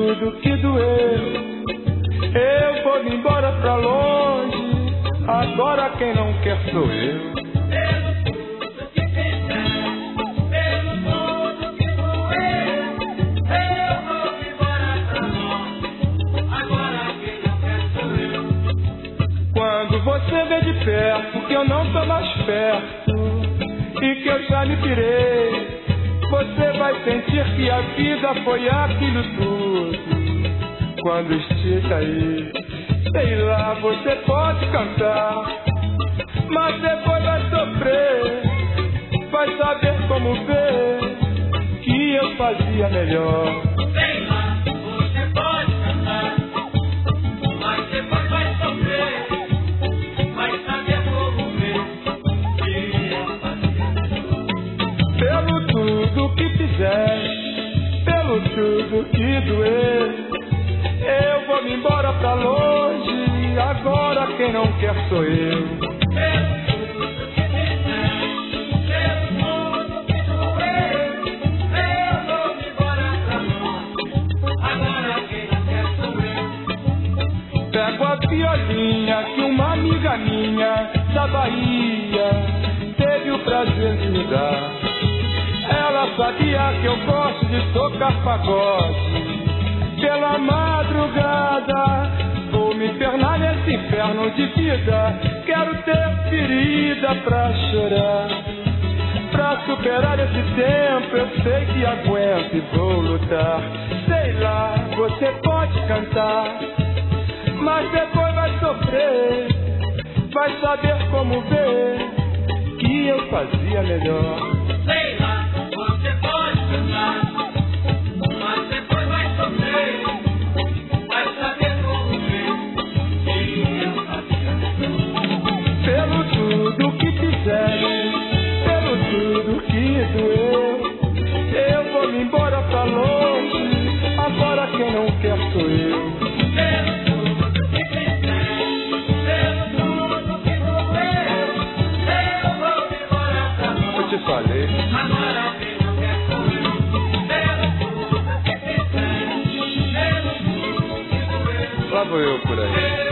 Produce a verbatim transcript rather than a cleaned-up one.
tudo que doeu. Eu vou me embora pra longe, agora quem não quer sou eu. Quando você vê de perto que eu não tô mais perto e que eu já me pirei, você vai sentir que a vida foi aquilo tudo. Quando estica aí, sei lá, você pode cantar, mas depois vai sofrer, vai saber como ver que eu fazia melhor. Sei lá, você pode cantar, mas depois vai sofrer, vai saber como ver que eu fazia melhor. Pelo tudo que fizer, pelo tudo que doer, eu vou me embora pra longe, agora quem não quer sou eu. Pelo tudo que fizer, pelo tudo que doer, eu vou me embora pra longe, agora quem não quer sou eu. Pego a violinha que uma amiga minha da Bahia teve o prazer de me dar. Ela sabia que eu gosto de tocar pagode pela madrugada. Vou me internar nesse inferno de vida, quero ter ferida pra chorar. Pra superar esse tempo eu sei que aguento e vou lutar. Sei lá, você pode cantar, mas depois vai sofrer, vai saber como ver que eu fazia melhor. Sei lá, você pode cantar, mas depois vai sofrer, vai saber como ver que eu fazia melhor. Pelo tudo que fizeram, pelo tudo que doeu, eu vou me embora pra longe, agora quem não quer sou eu. Pelo tudo que fizer, pelo tudo que doeu, eu vou me embora pra longe. Eu te falei. Agora quem não quer sou eu. Pelo tudo que fizer, pelo tudo que doeu. Lá vou eu por aí.